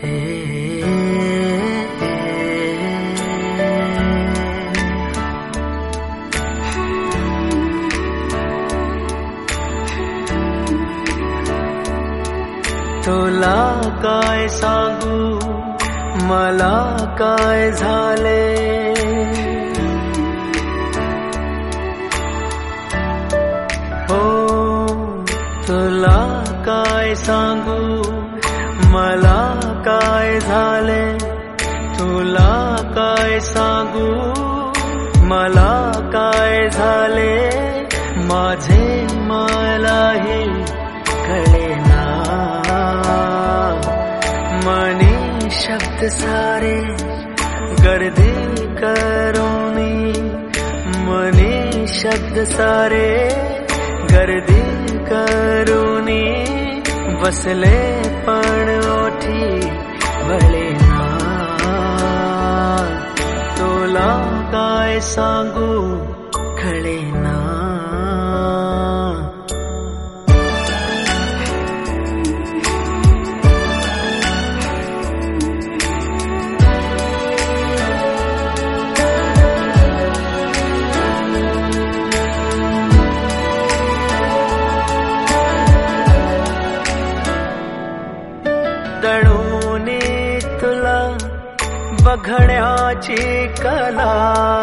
तुला काय सांगू मला काय झाले, हो तुला काय सांगू मला काय झाले, तुला काय सांगू मला काय झाले, माझे मलाही कळेना, मनी शब्द सारे गर्दी करोनी, मनी शब्द सारे गर्दी करोनी, बसले पण ओठी वळेना, तुला काय सांगू कळेना. दळूनी तुला बघण्याची कला,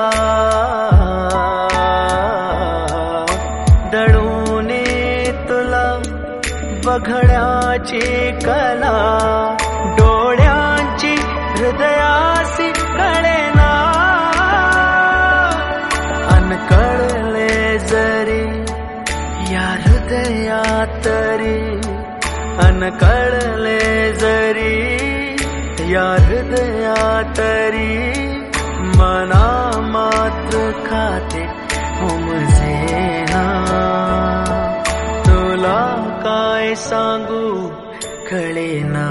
दळूनी तुला बघण्याची कला, डोळ्यांची हृदयासी कळेना, अनकळले जरी या हृदयात तरी, अनकळले जरी या हृदयात तरी, मना मात्र खाते उमजेना, तुला काय सांगू कळेना.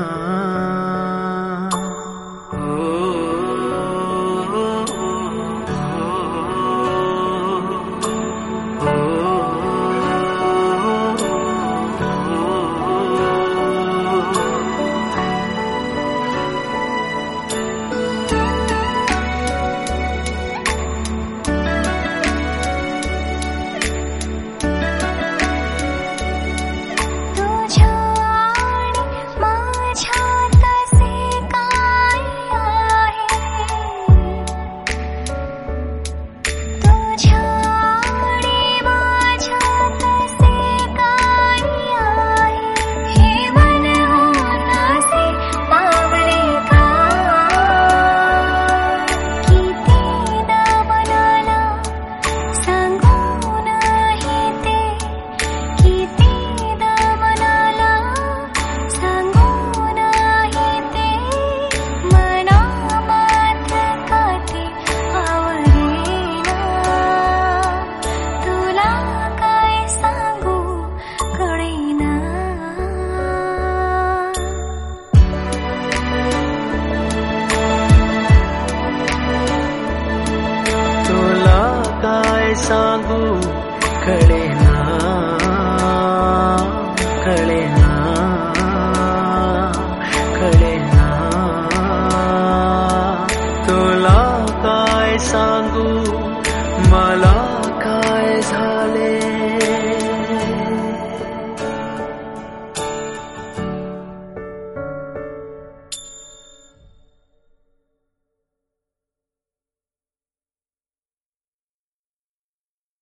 सांगू कळेना, कळेना, कळेना, तुला काय सांगू मला